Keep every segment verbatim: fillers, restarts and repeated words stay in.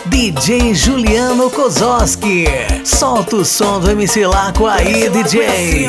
D J Juliano Kozowski. Solta o som do M C Laco aí, D J.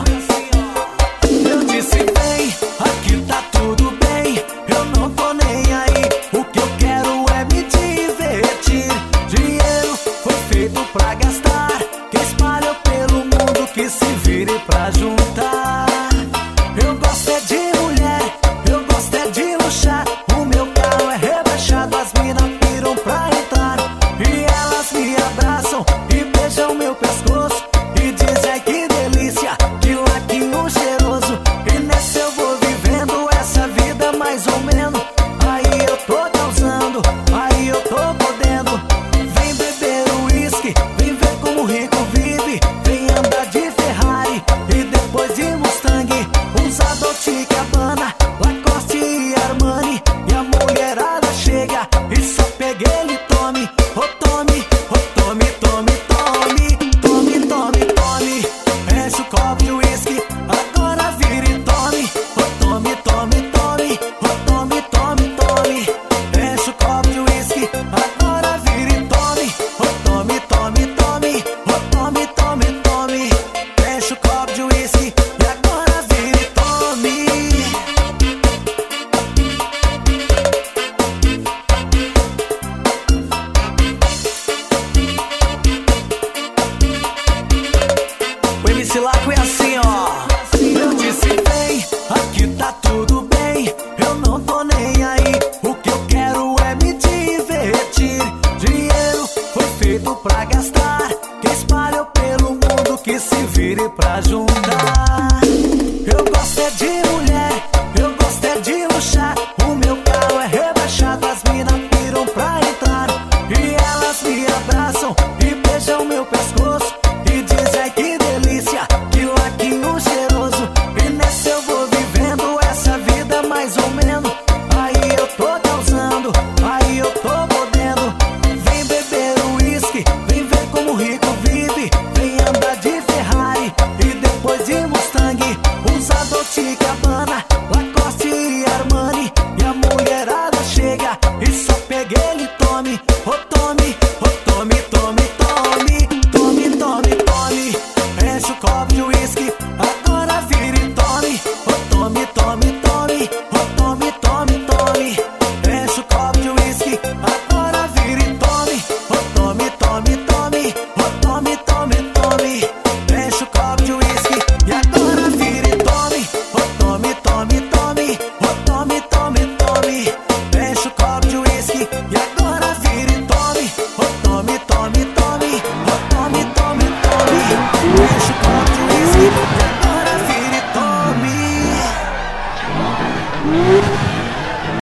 Eu disse vem, aqui tá tudo bem, eu não tô nem aí. O que eu quero é me divertir. Dinheiro foi feito pra gastar, que espalha pelo mundo, que se vire pra juntar. Eu gosto é de mulher, eu gosto é de luxar. O meu carro é rebaixado, as minas piram pra entrar. E elas me abraçam e beijam meu pescoço e dizem ai que delícia, que laquinho cheiroso. E nessa eu vou vivendo essa vida mais ou menos. Aí eu tô causando, aí eu tô podendo. Vem beber uísque, vem ver como o rico vive. Vem andar de Ferrari e depois de Mustang. Usa Dolce e Gabbana, Lacoste e Armani. E a mulherada chega e só pega ele, tome. Oh tome, oh tome, tome, tome. Tome, tome, tome. Enche o copo de uísque, agora vira e tome. Oh tome, tome, tome. Oh tome, tome, tome. Enche o copo de uísque, agora vira e tome. Oh tome, tome, tome. Oh tome, tome, tome. Enche o copo de uísque e agora vira e tome. O M C Laco é assim, ó. Eu disse vem, aqui tá tudo bem, eu não tô nem aí. O que eu quero é me divertir. Dinheiro foi feito pra gastar, que espalha pelo mundo, que se vire pra juntar.